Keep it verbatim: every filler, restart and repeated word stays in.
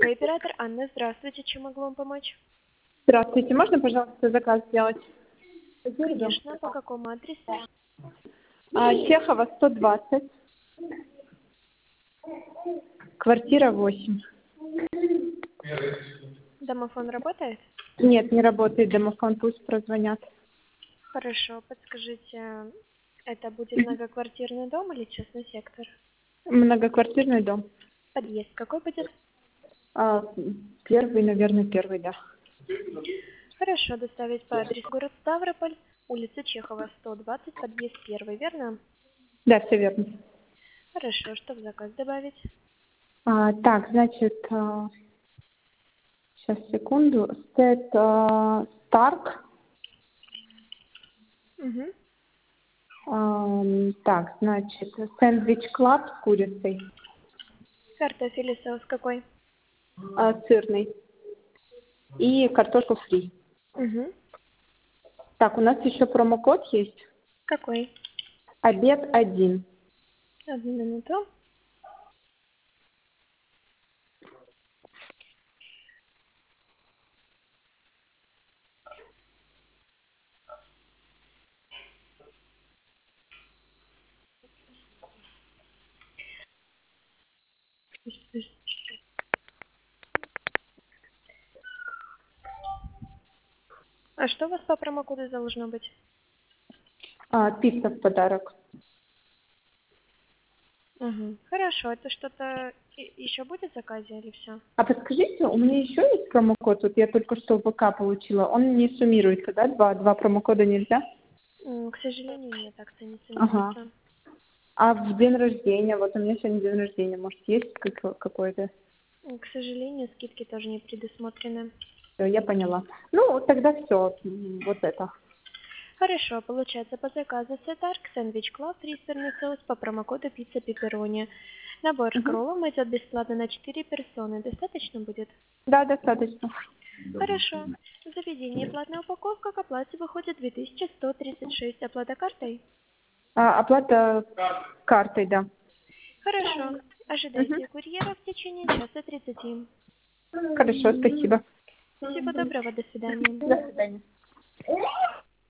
Первый оператор Анна. Здравствуйте. Чем могу вам помочь? Здравствуйте. Можно, пожалуйста, заказ сделать? Конечно. По какому адресу? А, Чехова, сто двадцать. Квартира восемь. Домофон работает? Нет, не работает домофон, пусть прозвонят. Хорошо. Подскажите, это будет многоквартирный дом или частный сектор? Многоквартирный дом. Подъезд какой будет? А, первый, наверное, первый, да. Хорошо. Доставить по адресу город Ставрополь, улица Чехова, сто двадцать, подъезд первый, верно? Да, все верно. Хорошо. Что в заказ добавить? А, так, значит, а, сейчас, секунду. Сет а, Старк. Угу. А, так, значит, сэндвич клаб с курицей. Картофель и соус какой? А, сырный. И картошку фри. Угу. Так, у нас еще промокод есть. Какой? Обед один. Одну минуту. А что у вас по промокоду должно быть? А, пицца в подарок. Угу. Хорошо. Это что-то и- еще будет в заказе или все? А подскажите, у меня еще есть промокод, вот я только что в ВК получила, он не суммируется, да? Два, два промокода нельзя? М, К сожалению, нет, акция не Ага. суммируется. А в день рождения, вот у меня сегодня день рождения, может, есть как- какой-то? М, К сожалению, скидки тоже не предусмотрены. Всё, я поняла. Ну, тогда все, вот это. Хорошо, получается по заказу Сетарк, сэндвич клаб, три сырный соус по промокоду пицца пепперони. Набор с Мгм. кроллом идет бесплатно на четыре персоны. Достаточно будет? Да, достаточно. Хорошо. В заведении платная упаковка к оплате выходит две тысячи сто тридцать шесть. Оплата картой? А, оплата картой, да. Хорошо. Мгм. Ожидайте курьера в течение часа тридцати. Хорошо, спасибо. Всего доброго, до свидания. До свидания.